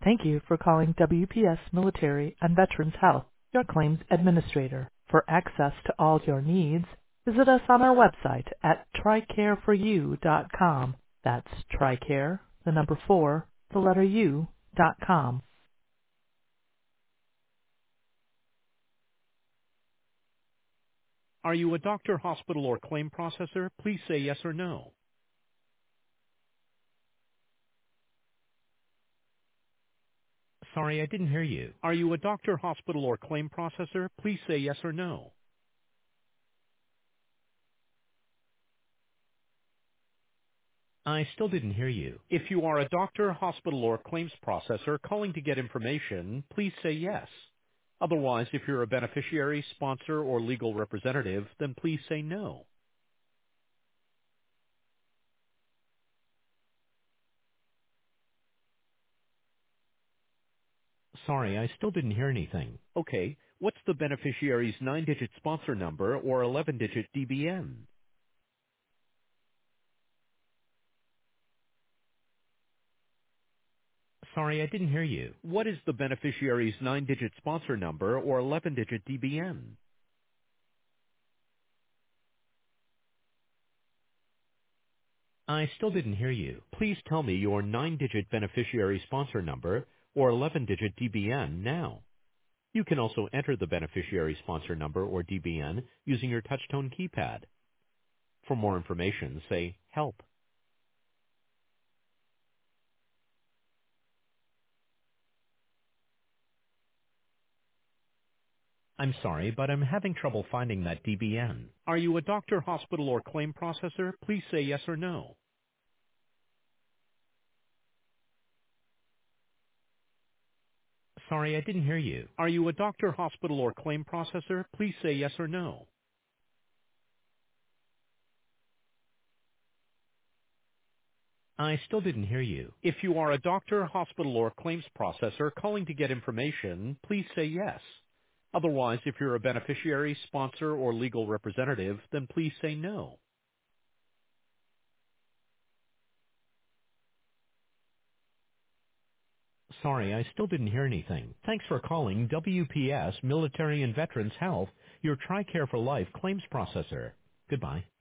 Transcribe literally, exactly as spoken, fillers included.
Thank you for calling W P S Military and Veterans Health, your claims administrator. For access to all your needs, visit us on our website at tricare for you dot com. That's TRICARE, the number four, the letter U, dot com. Are you a doctor, hospital, or claim processor? Please say yes or no. Sorry, I didn't hear you. Are you a doctor, hospital, or claim processor? Please say yes or no. I still didn't hear you. If you are a doctor, hospital, or claims processor calling to get information, please say yes. Otherwise, if you're a beneficiary, sponsor, or legal representative, then please say no. Sorry, I still didn't hear anything. Okay, what's the beneficiary's nine-digit sponsor number or eleven-digit D B N? Sorry, I didn't hear you. What is the beneficiary's nine-digit sponsor number or eleven-digit D B N? I still didn't hear you. Please tell me your nine-digit beneficiary sponsor number or eleven-digit D B N now. You can also enter the beneficiary sponsor number or D B N using your touchtone keypad. For more information, say HELP. I'm sorry, but I'm having trouble finding that D B N. Are you a doctor, hospital, or claim processor? Please say yes or no. Sorry, I didn't hear you. Are you a doctor, hospital, or claim processor? Please say yes or no. I still didn't hear you. If you are a doctor, hospital, or claims processor calling to get information, please say yes. Otherwise, if you're a beneficiary, sponsor, or legal representative, then please say no. Sorry, I still didn't hear anything. Thanks for calling W P S Military and Veterans Health, your TRICARE for Life claims processor. Goodbye.